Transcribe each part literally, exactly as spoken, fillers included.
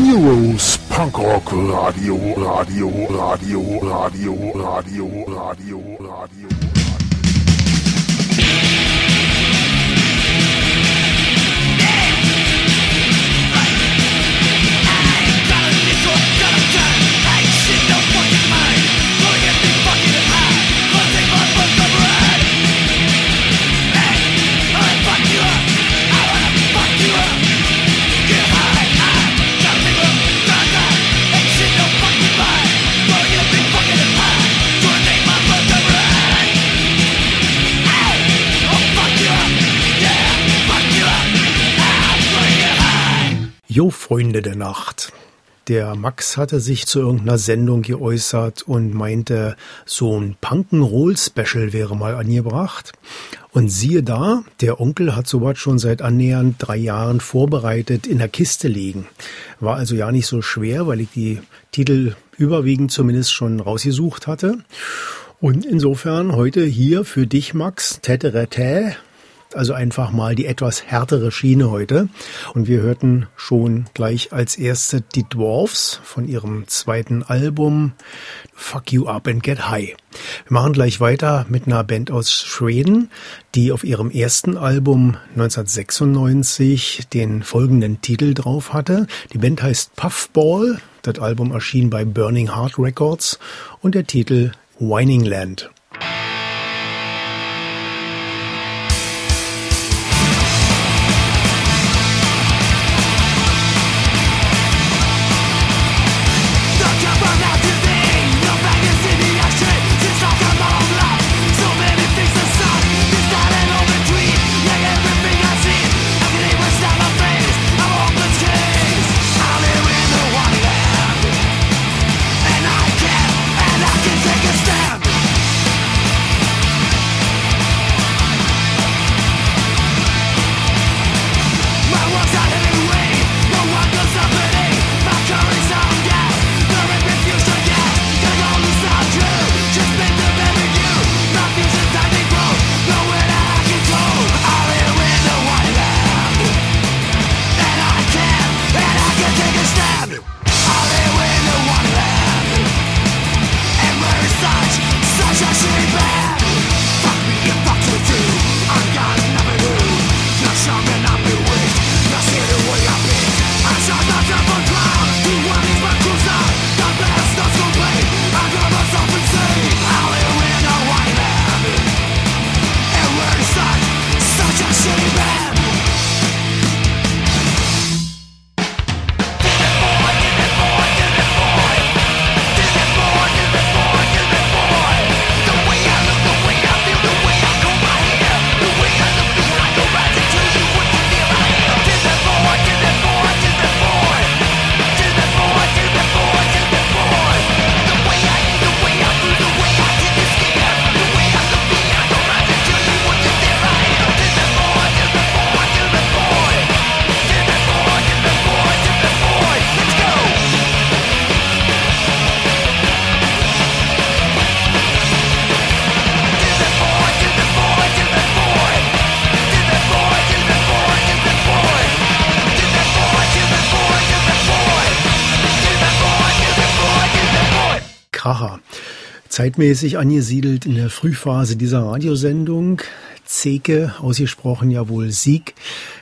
Heroes Punkrock Radio, Radio, Radio, Radio, Radio, Radio, Radio. Jo, Freunde der Nacht. Der Max hatte sich zu irgendeiner Sendung geäußert und meinte, so ein Punk'n'Roll-Special wäre mal angebracht. Und siehe da, der Onkel hat sowas schon seit annähernd drei Jahren vorbereitet in der Kiste liegen. War also ja nicht so schwer, weil ich die Titel überwiegend zumindest schon rausgesucht hatte. Und insofern heute hier für dich, Max, Täterete. Also einfach mal die etwas härtere Schiene heute. Und wir hörten schon gleich als erste die Dwarfs von ihrem zweiten Album Fuck You Up and Get High. Wir machen gleich weiter mit einer Band aus Schweden, die auf ihrem ersten Album neunzehnhundertsechsundneunzig den folgenden Titel drauf hatte. Die Band heißt Puffball. Das Album erschien bei Burning Heart Records und der Titel Whining Land. Zeitmäßig angesiedelt in der Frühphase dieser Radiosendung. Zeke, ausgesprochen ja wohl Sieg,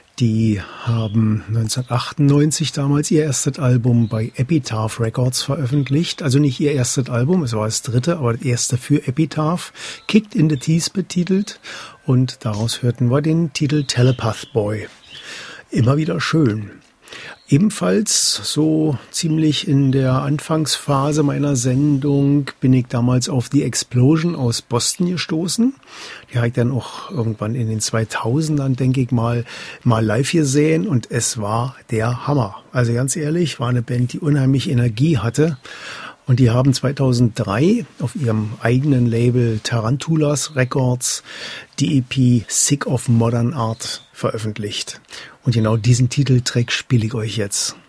die haben neunzehnhundertachtundneunzig damals ihr erstes Album bei Epitaph Records veröffentlicht. Also nicht ihr erstes Album, es war das dritte, aber das erste für Epitaph. Kicked in the Teeth betitelt und daraus hörten wir den Titel Telepath Boy. Immer wieder schön. Ebenfalls so ziemlich in der Anfangsphase meiner Sendung bin ich damals auf The Explosion aus Boston gestoßen. Die habe ich dann auch irgendwann in den zweitausendern, denke ich mal, mal live gesehen und es war der Hammer. Also ganz ehrlich, war eine Band, die unheimlich Energie hatte. Und die haben zweitausenddrei auf ihrem eigenen Label Tarantulas Records die E P Sick of Modern Art veröffentlicht. Und genau diesen Titeltrack spiele ich euch jetzt.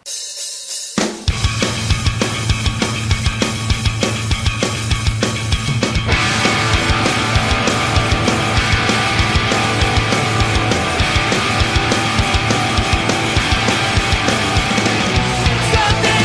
Something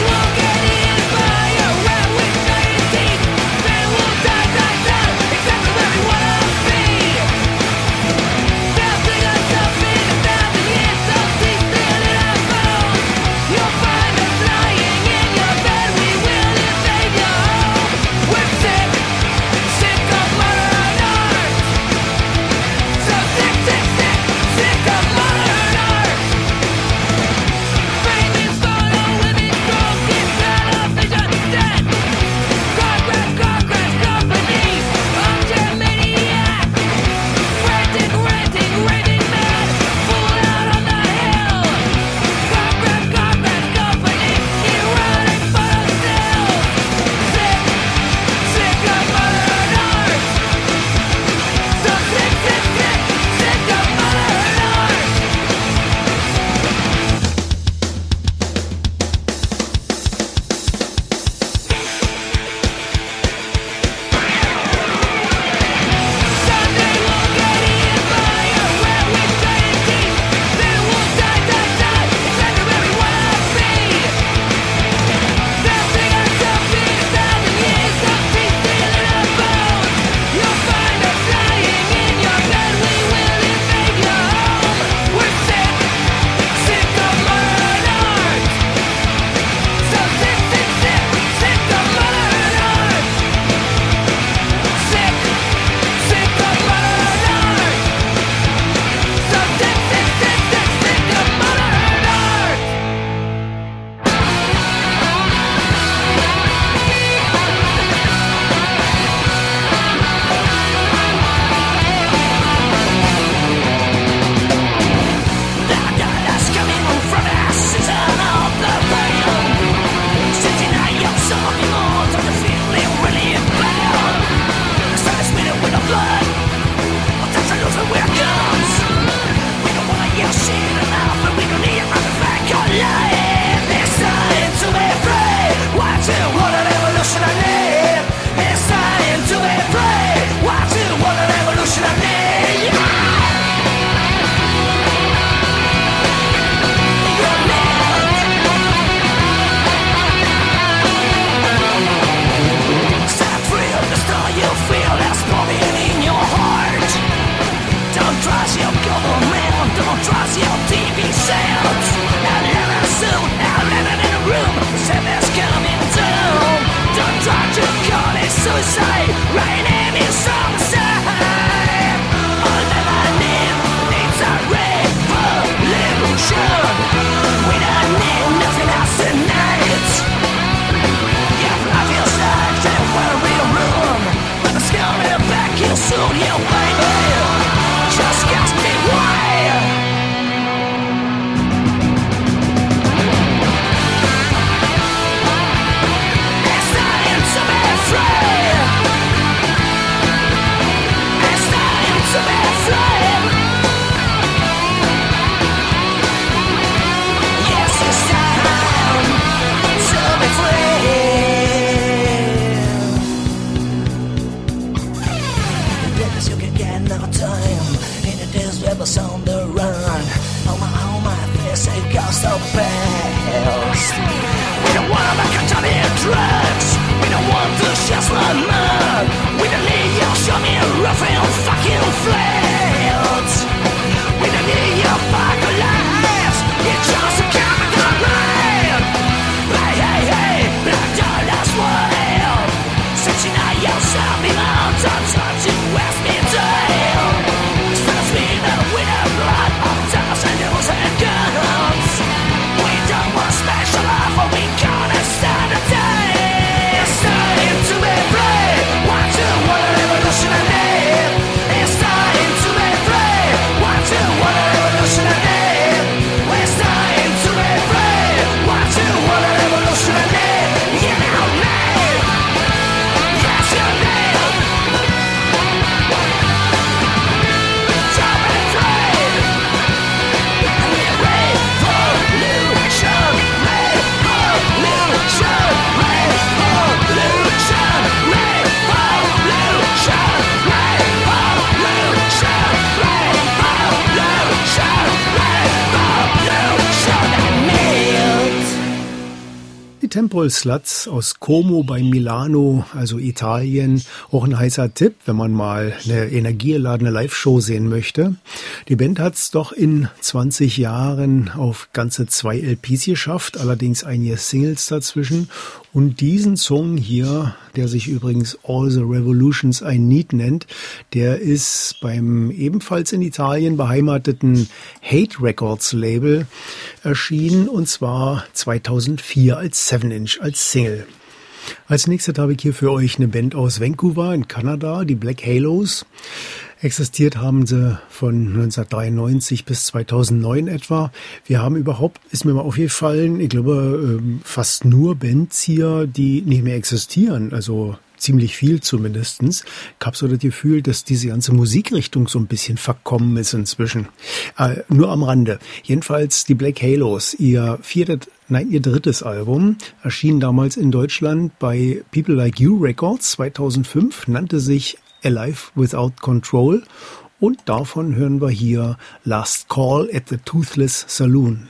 Temporal Sluts aus Como bei Milano, also Italien, auch ein heißer Tipp, wenn man mal eine energieladene Live-Show sehen möchte. Die Band hat es doch in zwanzig Jahren auf ganze zwei L Ps geschafft, allerdings einige Singles dazwischen. Und diesen Song hier, der sich übrigens All the Revolutions I Need nennt, der ist beim ebenfalls in Italien beheimateten Hate Records Label erschienen, und zwar zweitausendvier als seven inch, als Single. Als nächstes habe ich hier für euch eine Band aus Vancouver in Kanada, die Black Halos. Existiert haben sie von neunzehnhundertdreiundneunzig bis zweitausendneun etwa. Wir haben überhaupt, ist mir mal aufgefallen, ich glaube fast nur Bands hier, die nicht mehr existieren, also ziemlich viel zumindestens. Ich habe so das Gefühl, dass diese ganze Musikrichtung so ein bisschen verkommen ist inzwischen. Äh, nur am Rande. Jedenfalls die Black Halos, ihr viertes, nein, ihr drittes Album, erschien damals in Deutschland bei People Like You Records zweitausendfünf, nannte sich Alive Without Control, und davon hören wir hier Last Call at the Toothless Saloon.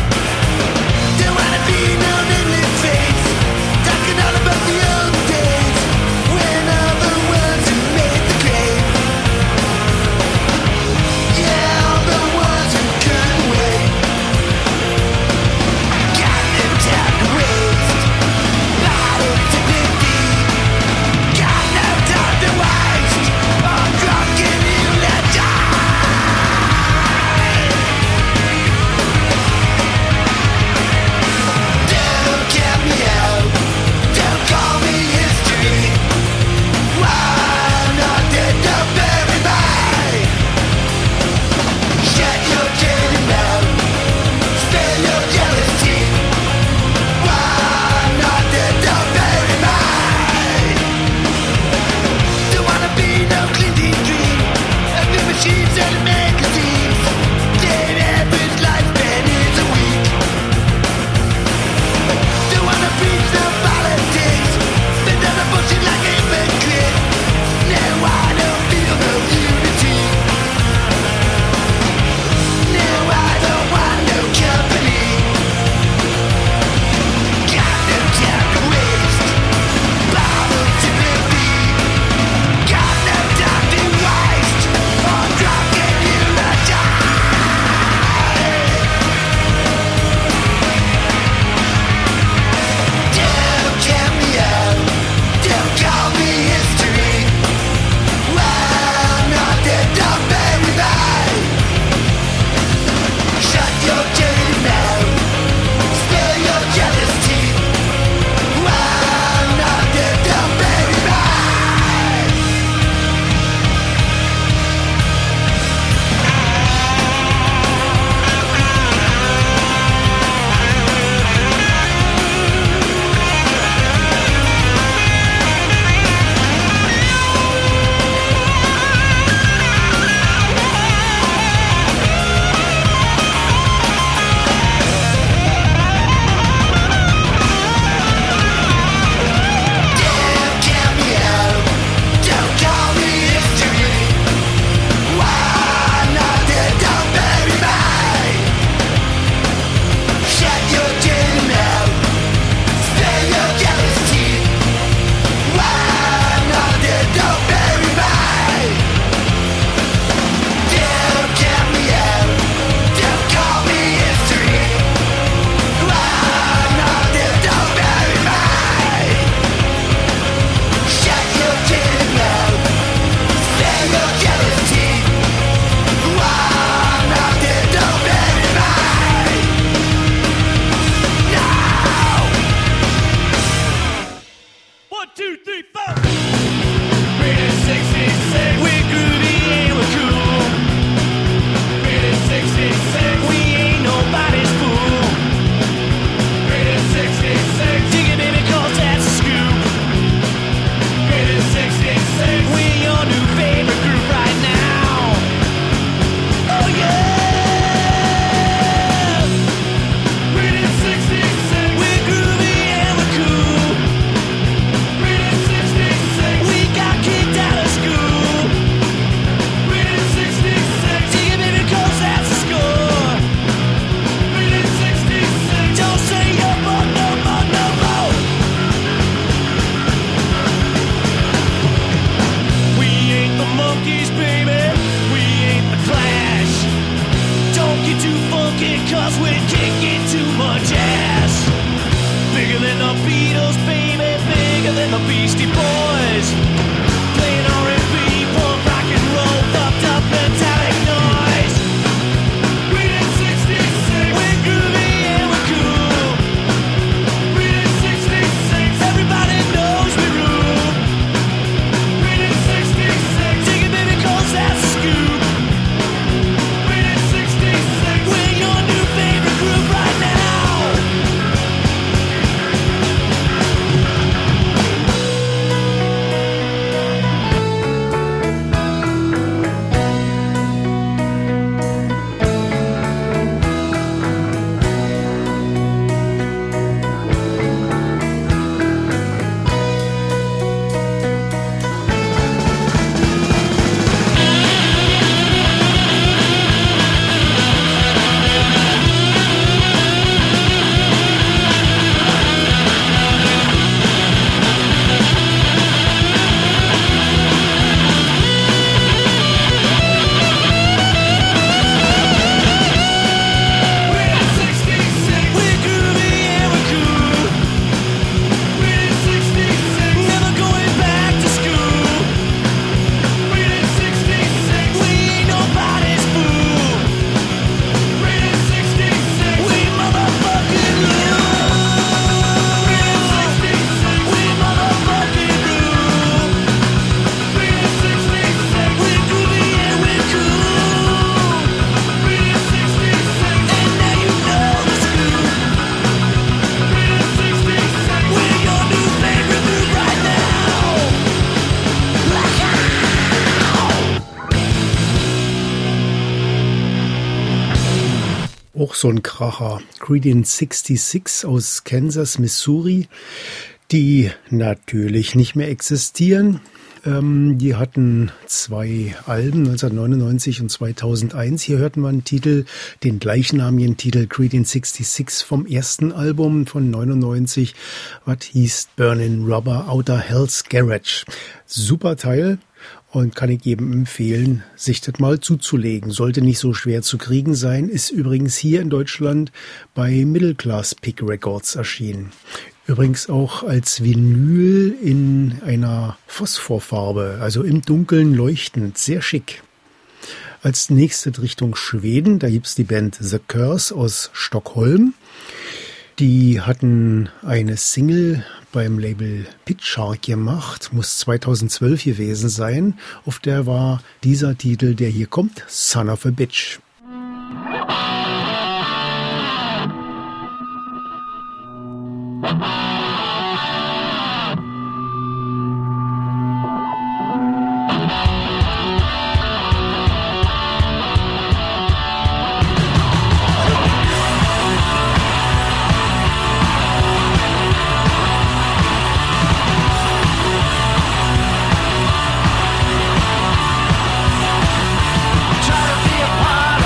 Talking all about the old days. the Beastie Boys, playing R and B, punk rock and roll, fucked up metallic noise. We did sixty-six, we're groovy and we're cool. We did sixty-six, everybody knows we rule. We did sixty-six, dig it baby 'cause that's a scoop. We did sixty-six, we're your new favorite group right now. Auch so ein Kracher. Creedence sixty-six aus Kansas, Missouri, die natürlich nicht mehr existieren. Ähm, die hatten zwei Alben, neunzehnhundertneunundneunzig und zweitausendeins. Hier hörten wir einen Titel, den gleichnamigen Titel Creedence sixty-six vom ersten Album von neunundneunzig, was hieß Burnin' Rubber Outer Hell's Garage. Super Teil. Und kann ich jedem empfehlen, sich das mal zuzulegen. Sollte nicht so schwer zu kriegen sein. Ist übrigens hier in Deutschland bei Middle Class Pick Records erschienen. Übrigens auch als Vinyl in einer Phosphorfarbe, also im Dunkeln leuchtend. Sehr schick. Als nächstes Richtung Schweden, da gibt's die Band The Curse aus Stockholm. Die hatten eine Single beim Label Pitshark gemacht, muss zweitausendzwölf gewesen sein. Auf der war dieser Titel, der hier kommt, Son of a Bitch. Try to be a part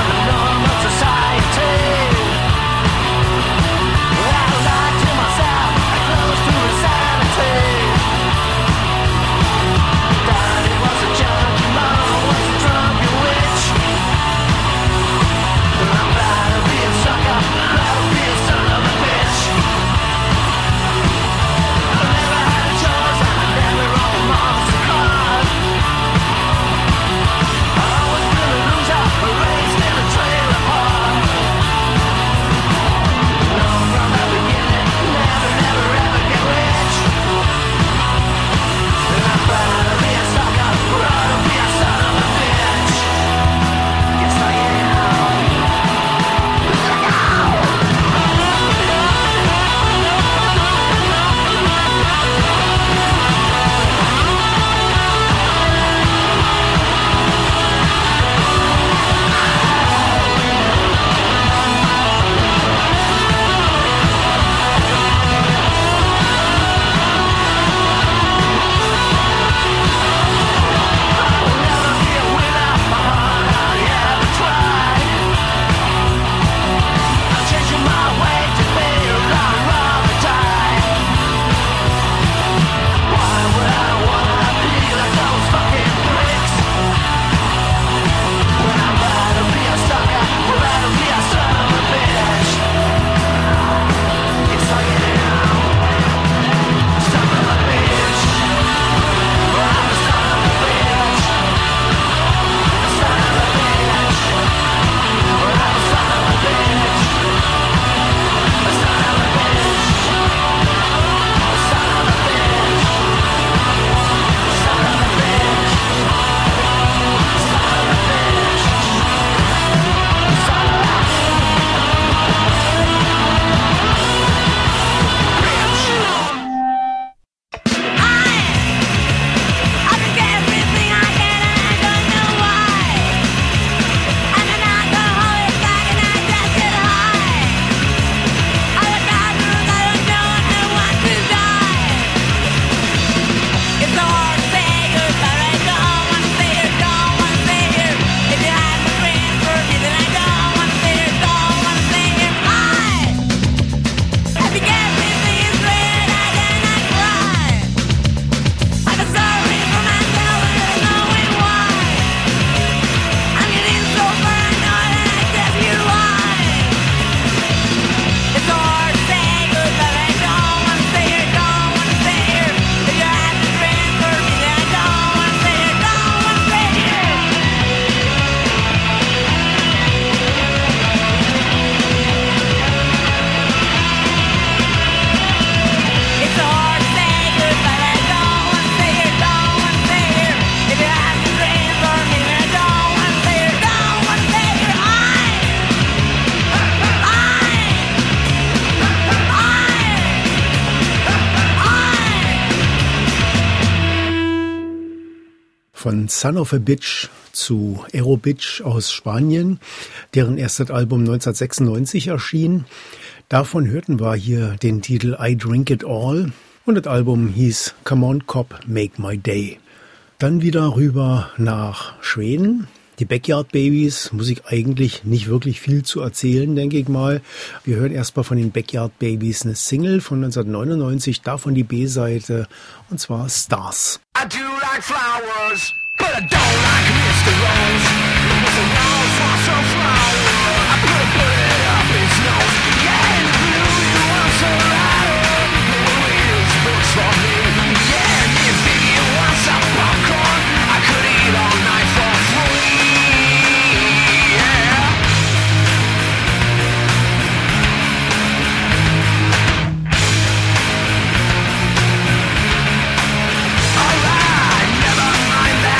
Von Son of a Bitch zu Aero Bitch aus Spanien, deren erstes Album neunzehnhundertsechsundneunzig erschien. Davon hörten wir hier den Titel I Drink It All und das Album hieß Come On Cop, Make My Day. Dann wieder rüber nach Schweden. Die Backyard Babies, muss ich eigentlich nicht wirklich viel zu erzählen, denke ich mal. Wir hören erstmal von den Backyard Babies eine Single von neunzehnhundertneunundneunzig, davon die B-Seite, und zwar Stars. I do like flowers, but I don't like Mister Rose. Mister Rose wants a flower. I put a bullet up his nose. Yeah, in the blue you want so loud. No wheels, books for me. Yeah, and if you want some popcorn, I could eat all night for free.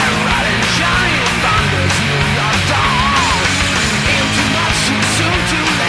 Too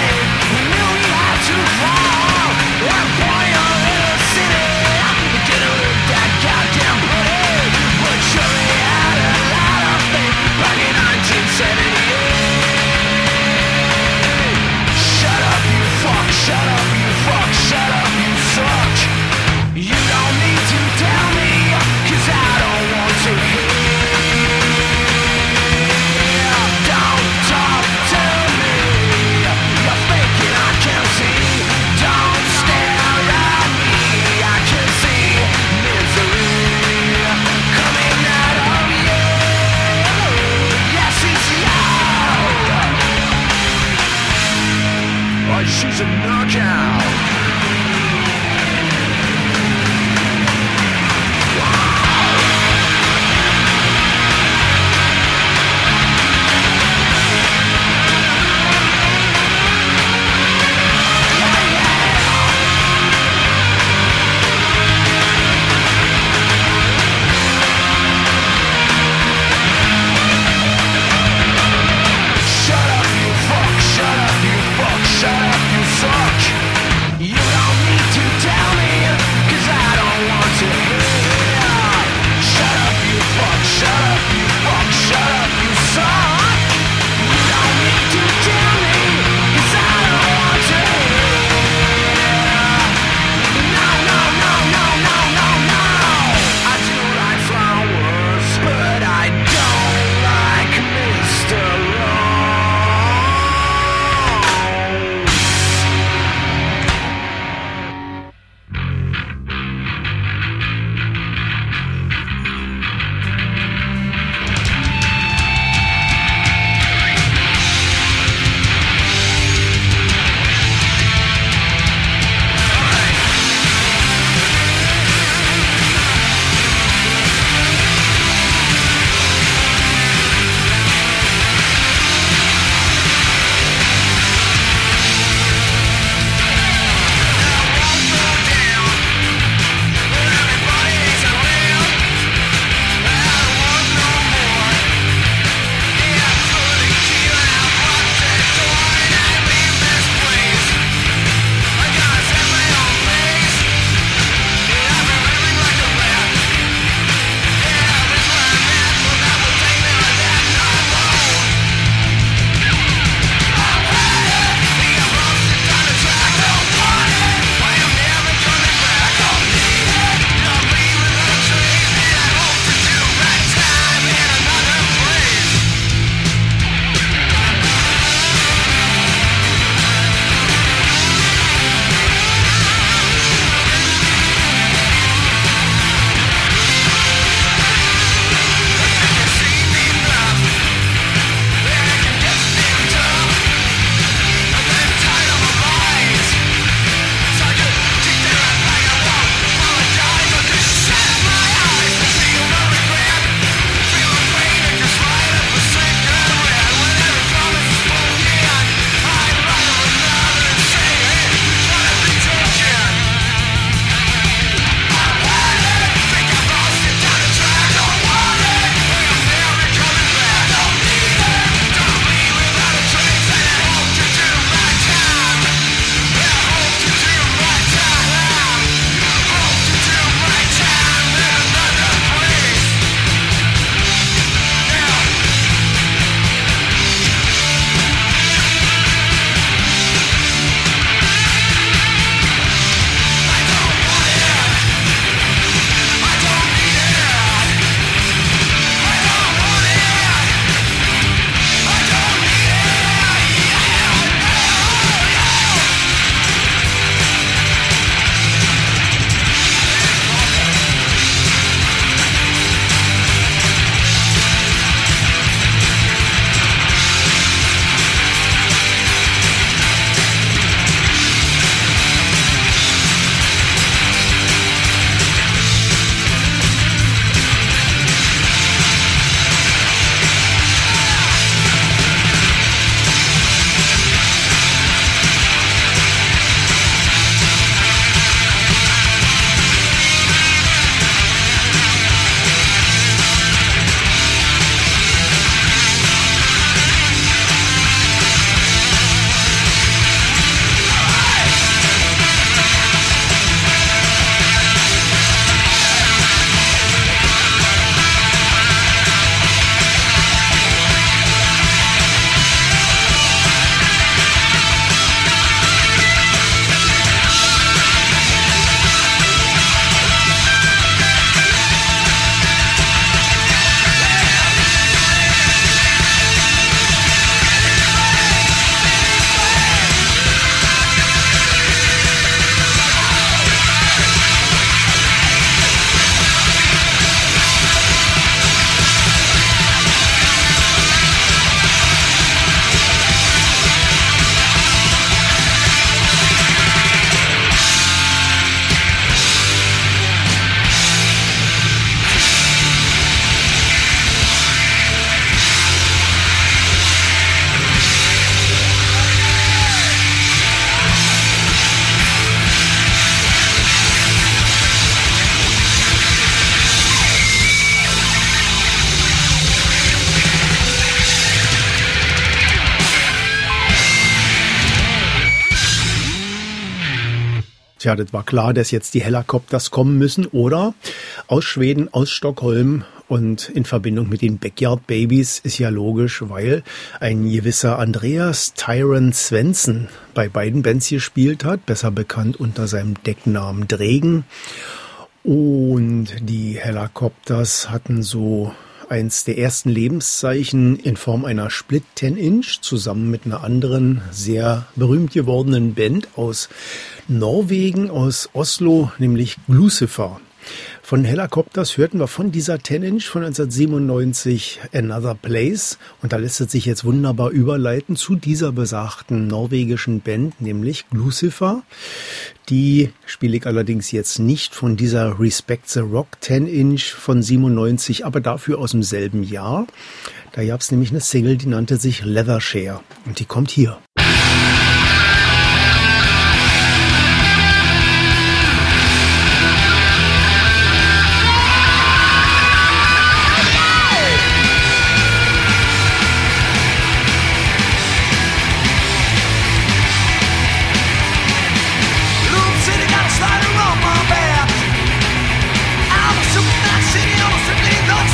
Tja, das war klar, dass jetzt die Helicopters kommen müssen, oder? Aus Schweden, aus Stockholm und in Verbindung mit den Backyard Babies ist ja logisch, weil ein gewisser Andreas Tyron Svensson bei beiden Bands gespielt hat, besser bekannt unter seinem Decknamen Dregen. Und die Helicopters hatten so eins der ersten Lebenszeichen in Form einer Split zehn Inch zusammen mit einer anderen sehr berühmt gewordenen Band aus Norwegen, aus Oslo, nämlich Glucifer. Von Helicopters hörten wir von dieser zehn Inch von neunzehnhundertsiebenundneunzig Another Place, und da lässt es sich jetzt wunderbar überleiten zu dieser besagten norwegischen Band, nämlich Glucifer. Die spiele ich allerdings jetzt nicht von dieser Respect the Rock zehn Inch von siebenundneunzig, aber dafür aus dem selben Jahr. Da gab es nämlich eine Single, die nannte sich Leathershare, und die kommt hier.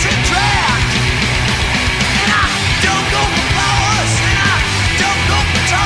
Don't go for flowers, and I don't go for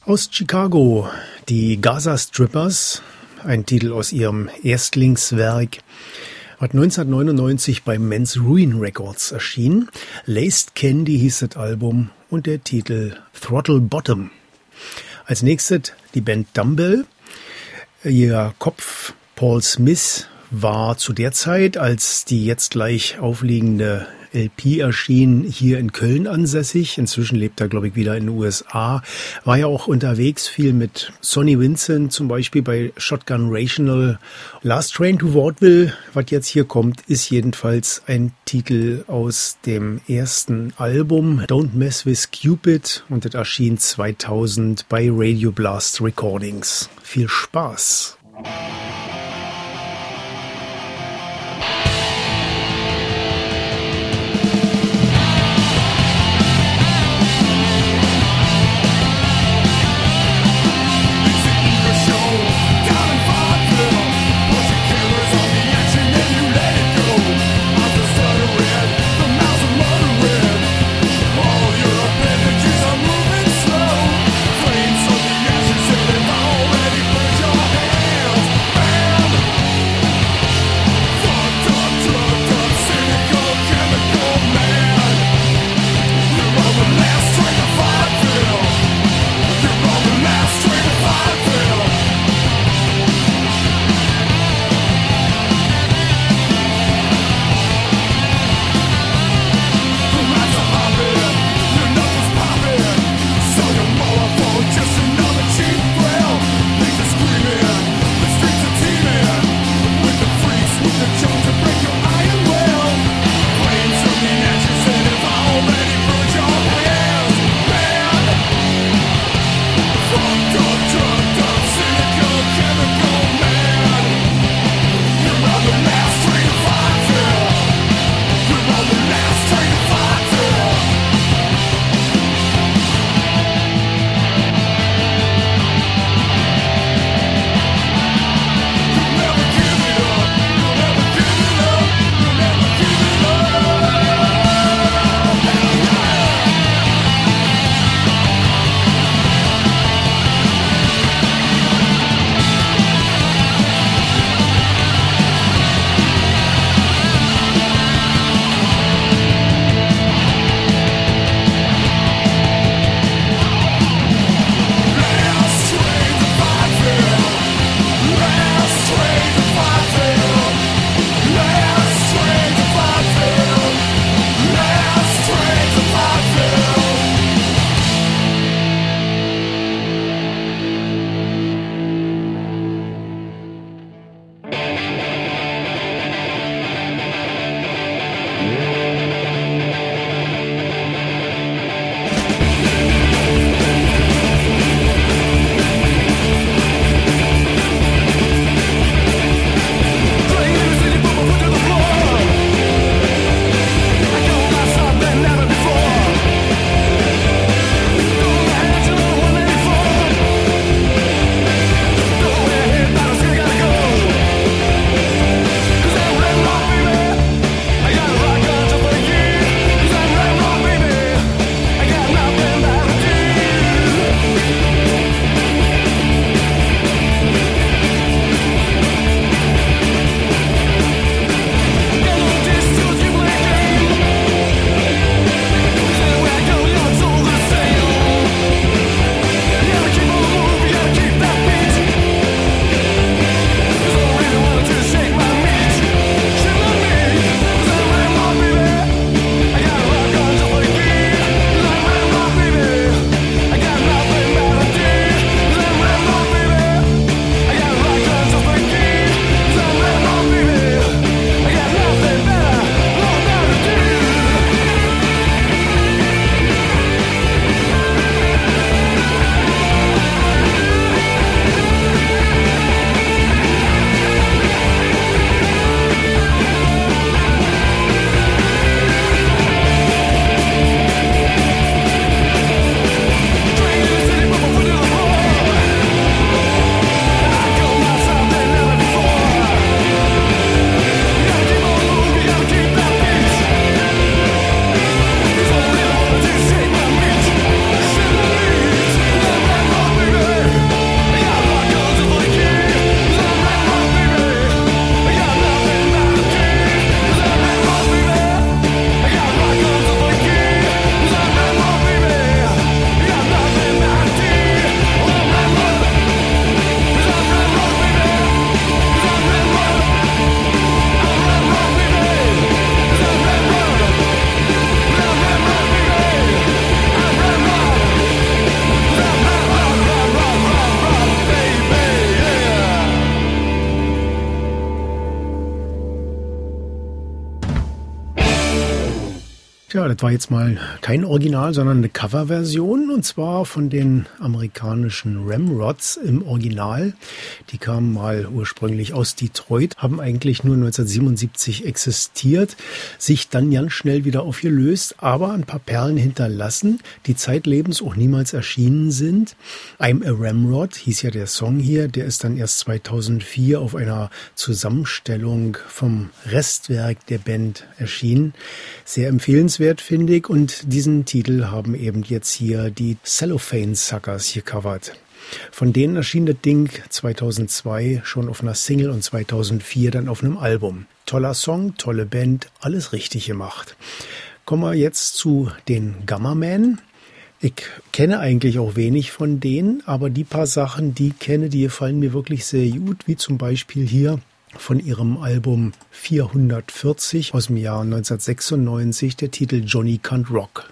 Aus Chicago, die Gaza Strippers, ein Titel aus ihrem Erstlingswerk, hat neunzehnhundertneunundneunzig bei Men's Ruin Records erschienen. Laced Candy hieß das Album und der Titel Throttle Bottom. Als nächstes die Band Dumbbell. Ihr Kopf Paul Smith war zu der Zeit, als die jetzt gleich aufliegende L P erschien, hier in Köln ansässig. Inzwischen lebt er, glaube ich, wieder in den U S A. War ja auch unterwegs, viel mit Sonny Vincent, zum Beispiel bei Shotgun Rational. Last Train to Vaudeville, was jetzt hier kommt, ist jedenfalls ein Titel aus dem ersten Album Don't Mess with Cupid und das erschien zweitausend bei Radio Blast Recordings. Viel Spaß! Flames from the ashes, and they've already burned your hand. Ja, das war jetzt mal kein Original, sondern eine Coverversion, und zwar von den amerikanischen Ramrods im Original. Die kamen mal ursprünglich aus Detroit, haben eigentlich nur neunzehnhundertsiebenundsiebzig existiert, sich dann ganz schnell wieder aufgelöst, aber ein paar Perlen hinterlassen, die zeitlebens auch niemals erschienen sind. I'm a Ramrod hieß ja der Song hier, der ist dann erst zweitausendvier auf einer Zusammenstellung vom Restwerk der Band erschienen. Sehr empfehlenswert, finde ich, und diesen Titel haben eben jetzt hier die Cellophane Suckers gecovert. Von denen erschien das Ding zweitausendzwei schon auf einer Single und zweitausendvier dann auf einem Album. Toller Song, tolle Band, alles richtig gemacht. Kommen wir jetzt zu den Gamma-Men. Ich kenne eigentlich auch wenig von denen, aber die paar Sachen, die ich kenne, die gefallen mir wirklich sehr gut, wie zum Beispiel hier von ihrem Album vierhundertvierzig aus dem Jahr neunzehnhundertsechsundneunzig, der Titel Johnny Can't Rock.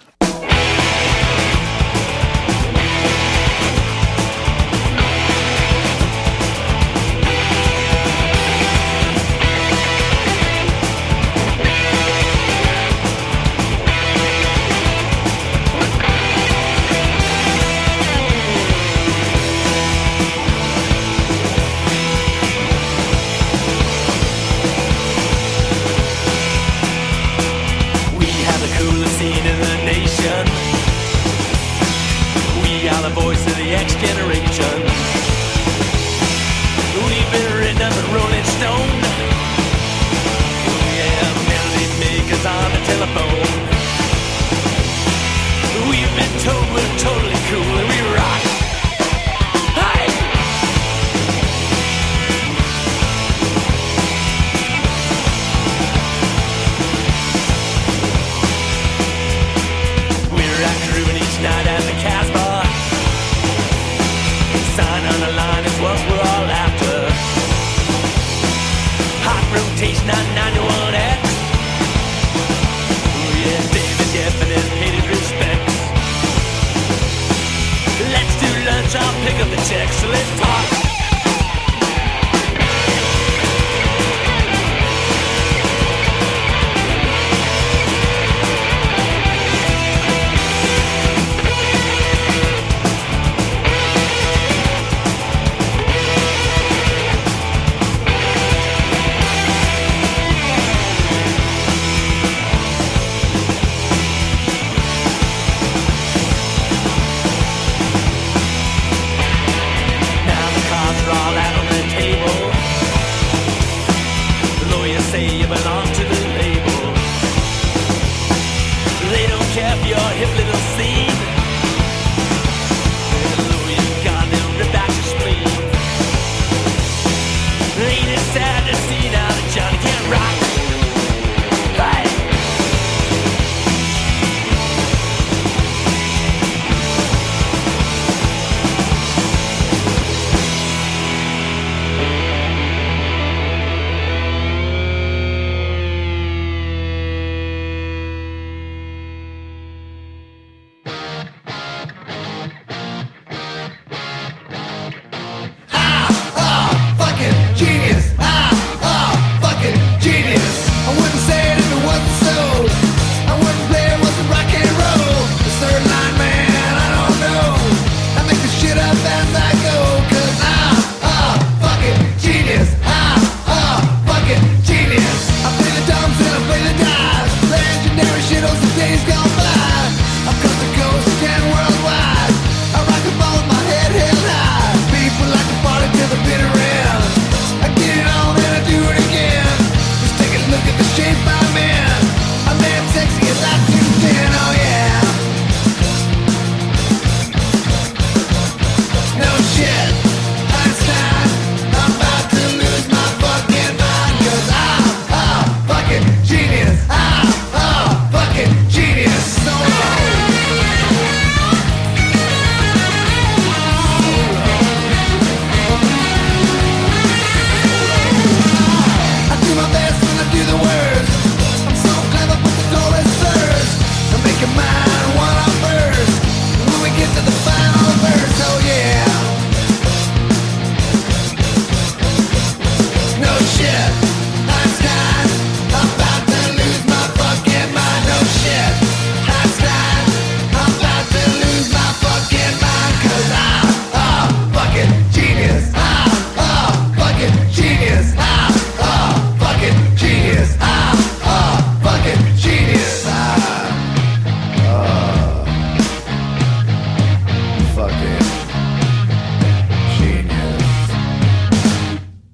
Mine, one on first. When we get to the final verse, oh yeah.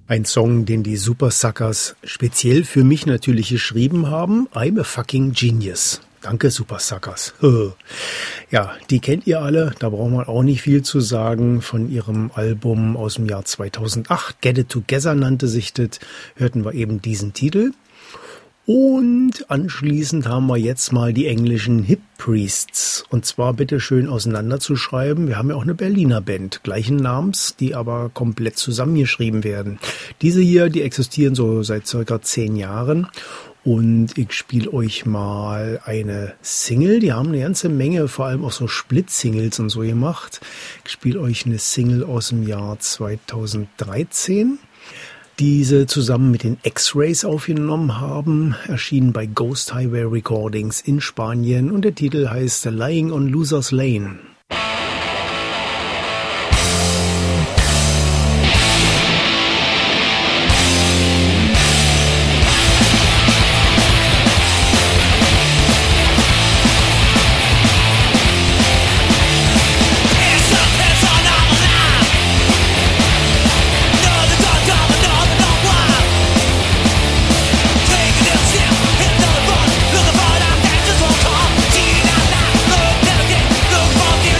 Ein Song, den die Supersuckers speziell für mich natürlich geschrieben haben. I'm a fucking genius. Danke, Supersuckers. Ja, die kennt ihr alle, da braucht man auch nicht viel zu sagen. Von ihrem Album aus dem Jahr zweitausendacht, Get It Together nannte sich das, hörten wir eben diesen Titel. Und anschließend haben wir jetzt mal die englischen Hip Priests. Und zwar bitte schön auseinanderzuschreiben. Wir haben ja auch eine Berliner Band, gleichen Namens, die aber komplett zusammengeschrieben werden. Diese hier, die existieren so seit circa zehn Jahren. Und ich spiele euch mal eine Single. Die haben eine ganze Menge, vor allem auch so Split-Singles und so gemacht. Ich spiele euch eine Single aus dem Jahr zweitausenddreizehn. Diese zusammen mit den X-Rays aufgenommen haben, erschienen bei Ghost Highway Recordings in Spanien und der Titel heißt Lying on Loser's Lane. Look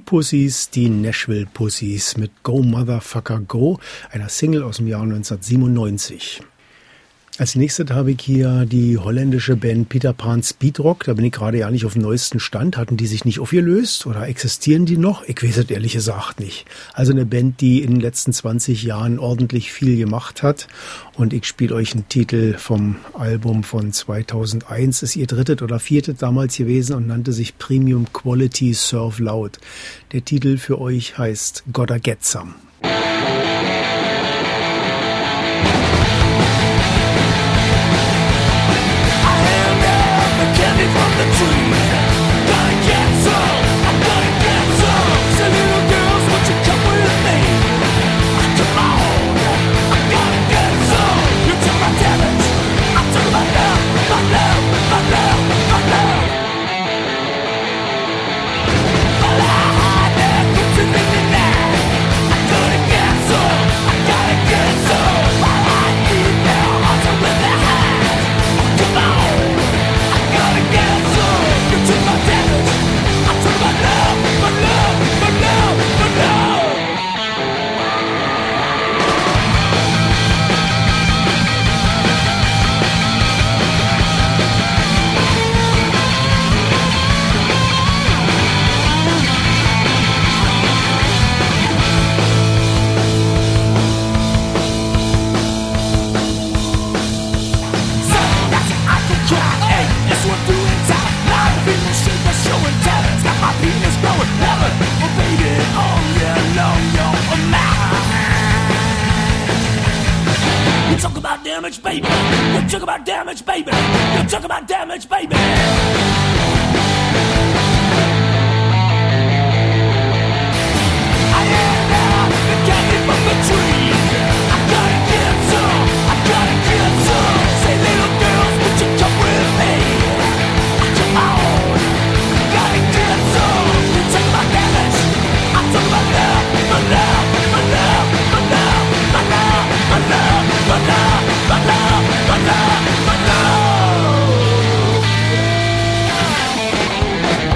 Pussys, die Nashville Pussys mit Go Motherfucker Go, einer Single aus dem Jahr neunzehnhundertsiebenundneunzig. Als nächstes habe ich hier die holländische Band Peter Pan Speedrock. Da bin ich gerade ja nicht auf dem neuesten Stand. Hatten die sich nicht aufgelöst oder existieren die noch? Ich weiß es ehrlich gesagt nicht. Also eine Band, die in den letzten zwanzig Jahren ordentlich viel gemacht hat. Und ich spiele euch einen Titel vom Album von zweitausendeins. Ist ihr drittes oder viertes damals gewesen und nannte sich Premium Quality Surf Loud. Der Titel für euch heißt Gotta Get Some. Candy from the tree. Gotta get some, I'm gonna get some. Say little girls, won't you come with me? Come on, I gotta get some. You took my talent, I took my love, my love, my love, my love. My life, that puts it in the night. I gotta get some, I gotta get some. My life, deep down, also with the highs. Come on. Gotta get some. You took my damage, I took my love, my love, my love, my love. So that's it, I can cry. Hey, that's what I'm doing time. Live in the shape of showing talents. Got my penis growing, never, oh baby, all year long, you're mine. You talk about damage, baby. You talk about damage, baby. You talk about damage, baby. I am now the candy from the tree. I gotta get some, I gotta get some. Say little girls, would you come with me? Come on, I gotta get some. You take my damage, I took my love, my love, my love, my love, my love, my love, my love, my love, my love, my love.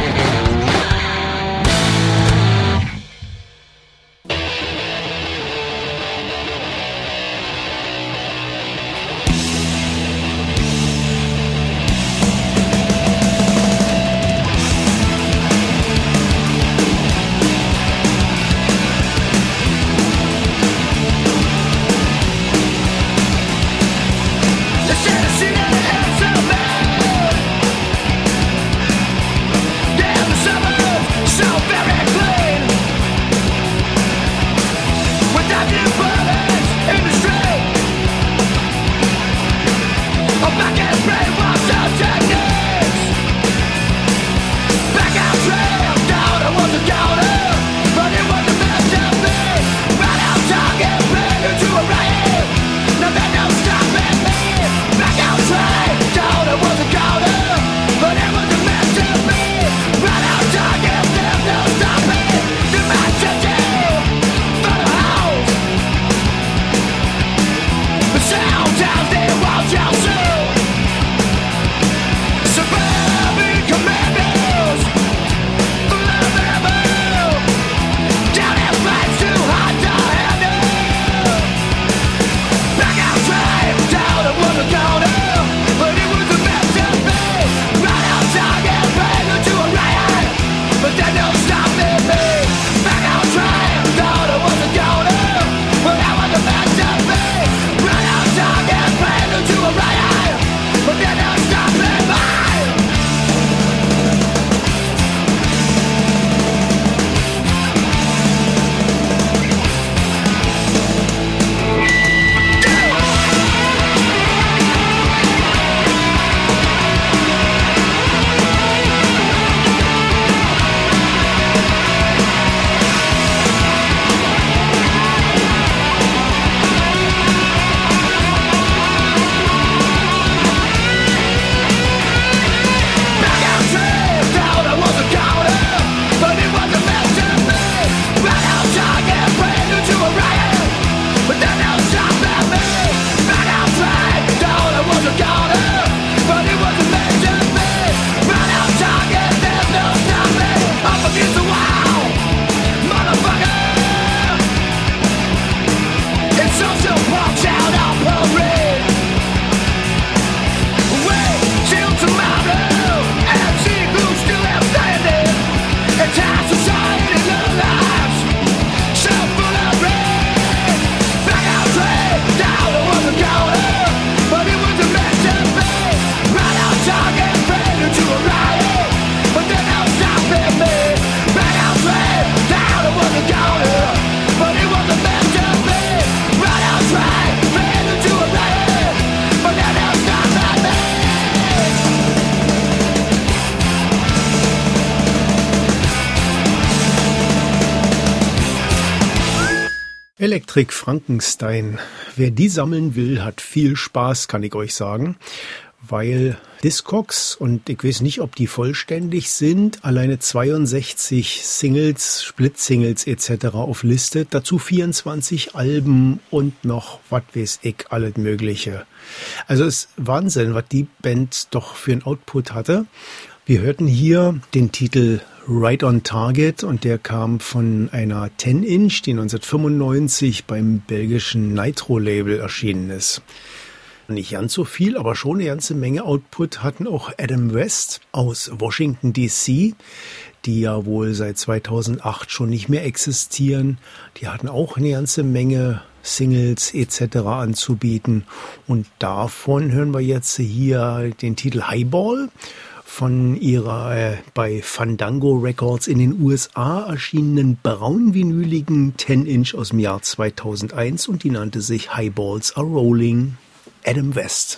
Electric Frankenstein. Wer die sammeln will, hat viel Spaß, kann ich euch sagen, weil Discogs, und ich weiß nicht, ob die vollständig sind, alleine zweiundsechzig Singles, Split-Singles et cetera auflistet, dazu vierundzwanzig Alben und noch, was weiß ich, alles Mögliche. Also es ist Wahnsinn, was die Band doch für einen Output hatte. Wir hörten hier den Titel Right on Target und der kam von einer zehn Inch, die neunzehnhundertfünfundneunzig beim belgischen Nitro-Label erschienen ist. Nicht ganz so viel, aber schon eine ganze Menge Output hatten auch Adam West aus Washington D C, die ja wohl seit zweitausendacht schon nicht mehr existieren. Die hatten auch eine ganze Menge Singles et cetera anzubieten. Und davon hören wir jetzt hier den Titel Highball von ihrer äh, bei Fandango Records in den U S A erschienenen braunvinyligen zehn Inch aus dem Jahr zweitausendeins und die nannte sich Highballs Are Rolling. Adam West.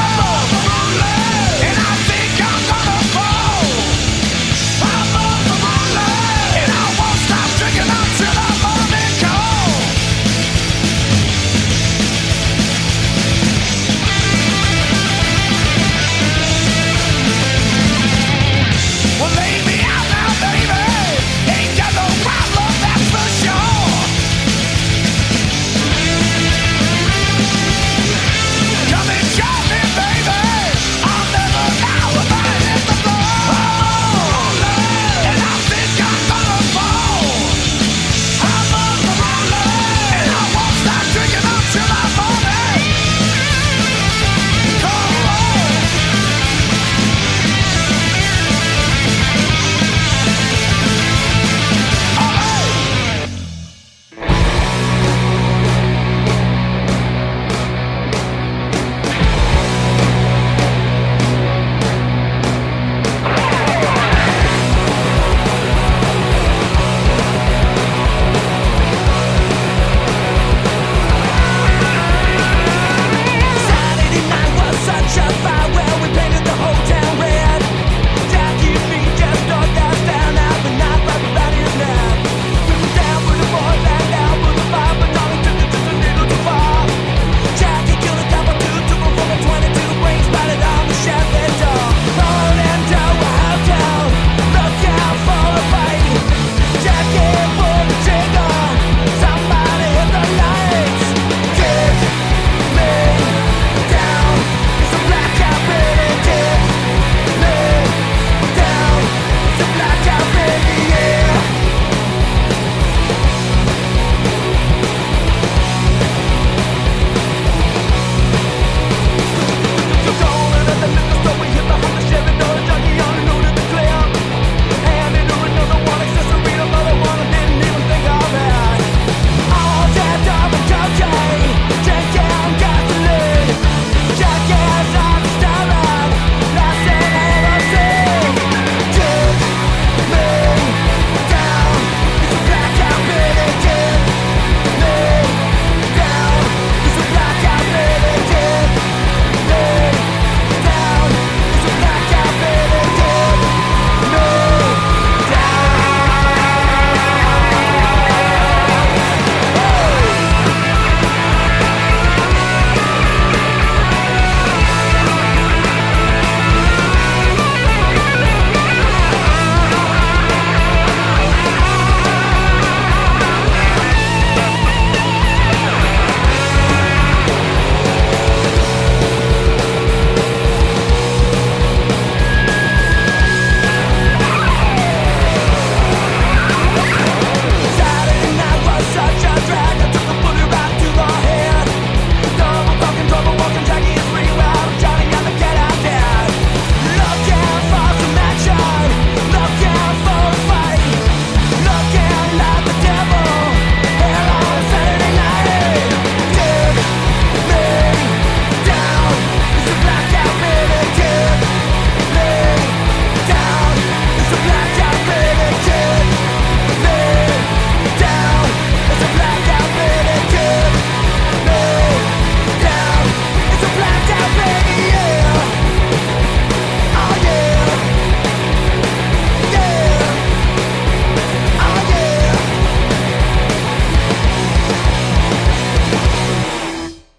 I'm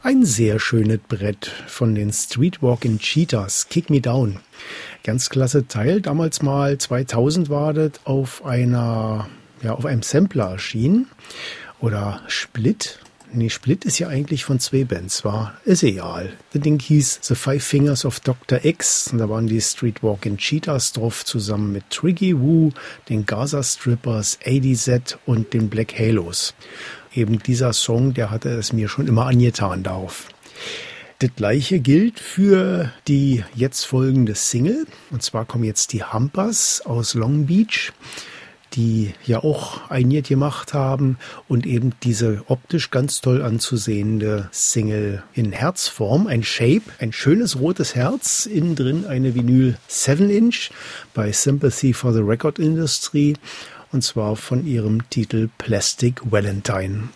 Ein sehr schönes Brett von den Streetwalking Cheetahs, Kick Me Down. Ganz klasse Teil, damals mal zweitausend war das auf einer, ja, auf einem Sampler erschienen. Oder Split. Nee, Split ist ja eigentlich von zwei Bands, war, ist egal. Das Ding hieß The Five Fingers of Doktor X. Und da waren die Streetwalking Cheetahs drauf, zusammen mit Triggy Woo, den Gaza Strippers, A D Z und den Black Halos. Eben dieser Song, der hatte es mir schon immer angetan darauf. Das gleiche gilt für die jetzt folgende Single. Und zwar kommen jetzt die Humpers aus Long Beach, die ja auch ein Hit gemacht haben und eben diese optisch ganz toll anzusehende Single in Herzform, ein Shape, ein schönes rotes Herz, innen drin eine Vinyl seven inch bei Sympathy for the Record Industry und zwar von ihrem Titel Plastic Valentine.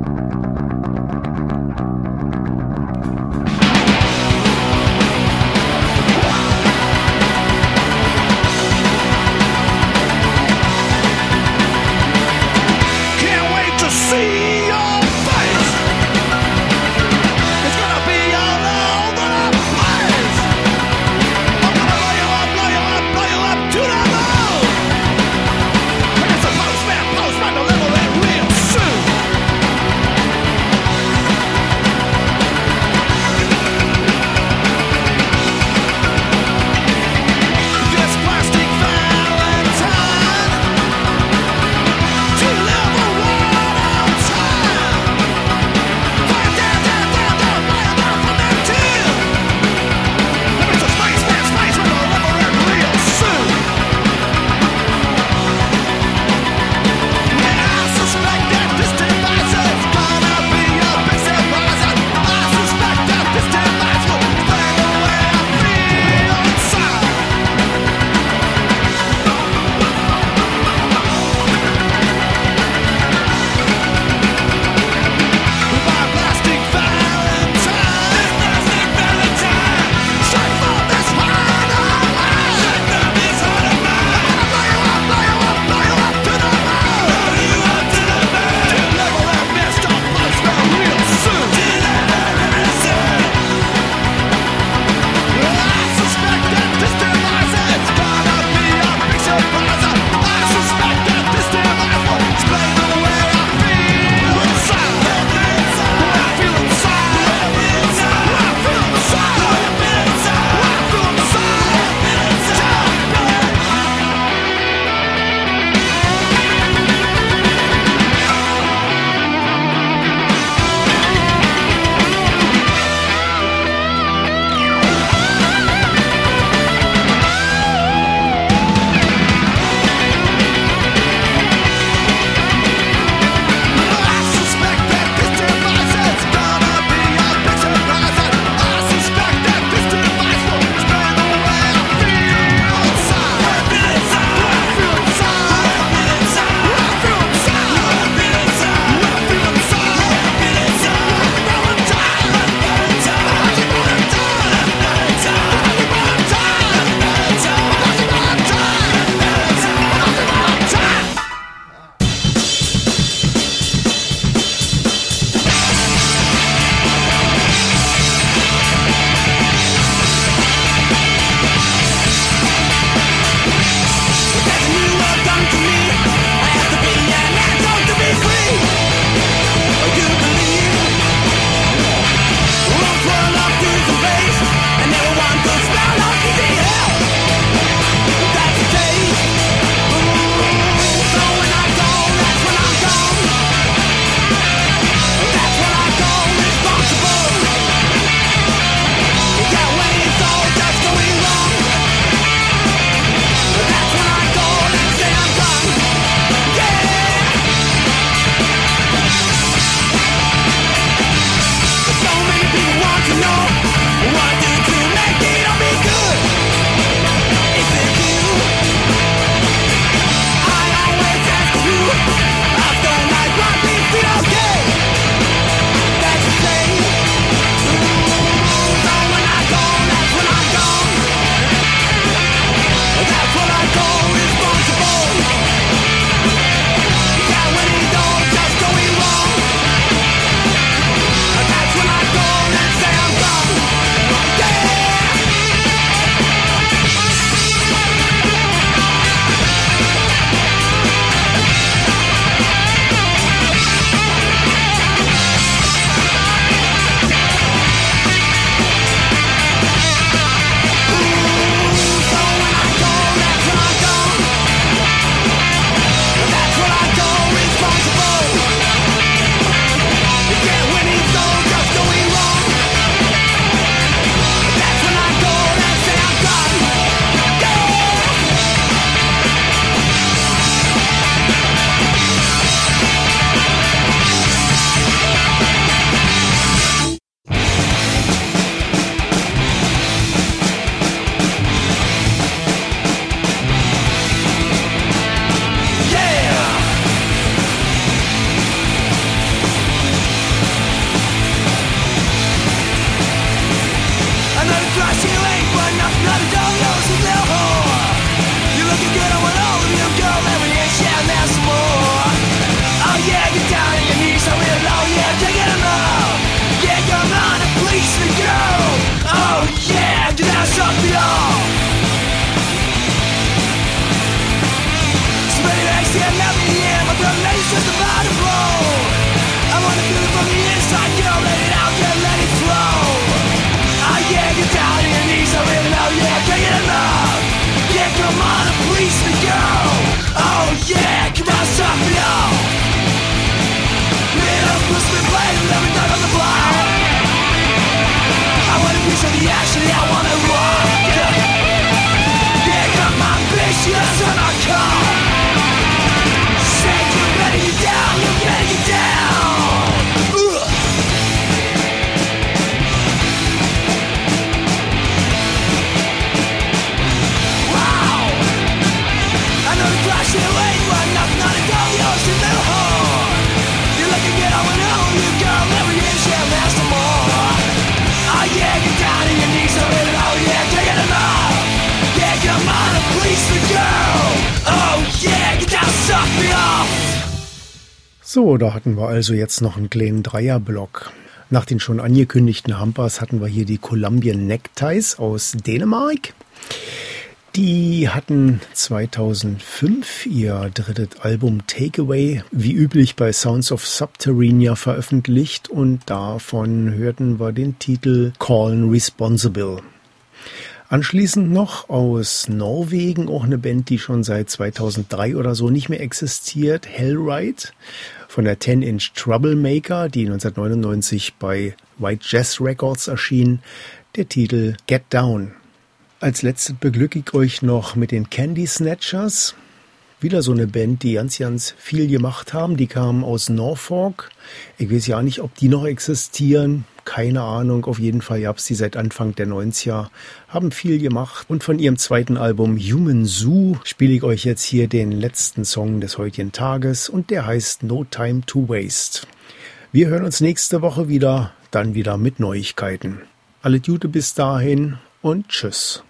See your face. It's gonna be all over the place. I'm gonna blow you up, blow you up, blow you up to the moon. It's a postman, postman, deliver it real soon. So, da hatten wir also jetzt noch einen kleinen Dreierblock. Nach den schon angekündigten Hampas hatten wir hier die Colombian Neckties aus Dänemark. Die hatten zweitausendfünf ihr drittes Album Takeaway, wie üblich bei Sounds of Subterranea, veröffentlicht und davon hörten wir den Titel Call Responsible. Anschließend noch aus Norwegen auch eine Band, die schon seit zweitausenddrei oder so nicht mehr existiert, Hellride, von der ten inch Troublemaker, die neunzehnhundertneunundneunzig bei White Jazz Records erschien, der Titel Get Down. Als letztes beglücke ich euch noch mit den Candy Snatchers. Wieder so eine Band, die ganz, ganz viel gemacht haben. Die kamen aus Norfolk. Ich weiß ja nicht, ob die noch existieren. Keine Ahnung. Auf jeden Fall gab es die seit Anfang der neunziger. Haben viel gemacht. Und von ihrem zweiten Album Human Zoo spiele ich euch jetzt hier den letzten Song des heutigen Tages. Und der heißt No Time to Waste. Wir hören uns nächste Woche wieder. Dann wieder mit Neuigkeiten. Alles Gute bis dahin und tschüss.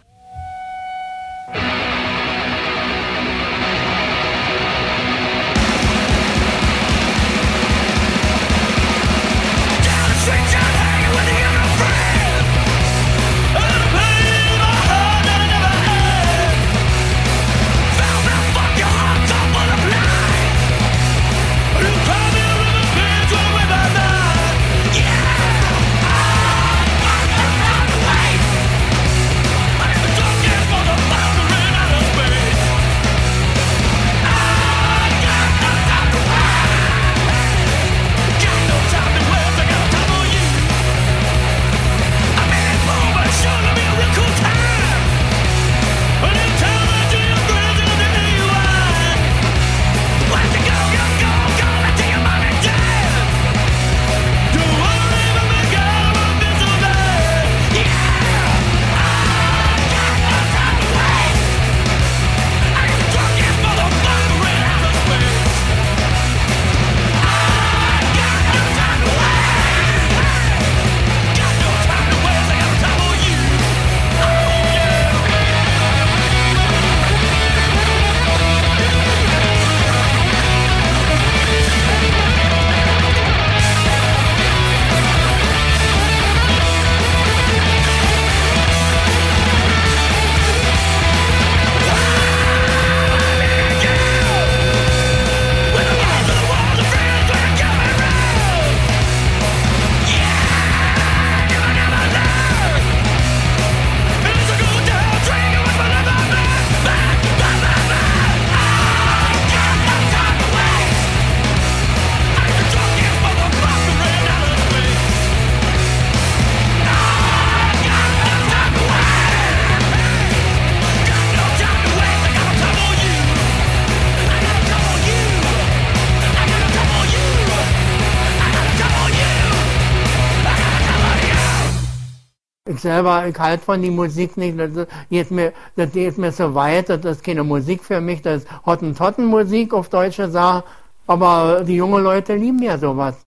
Ich selber, ich halte von die Musik nicht, das geht mir, das geht mir so weit, das ist keine Musik für mich, das ist Hottentotten-Musik auf Deutsch gesagt, aber die jungen Leute lieben ja sowas.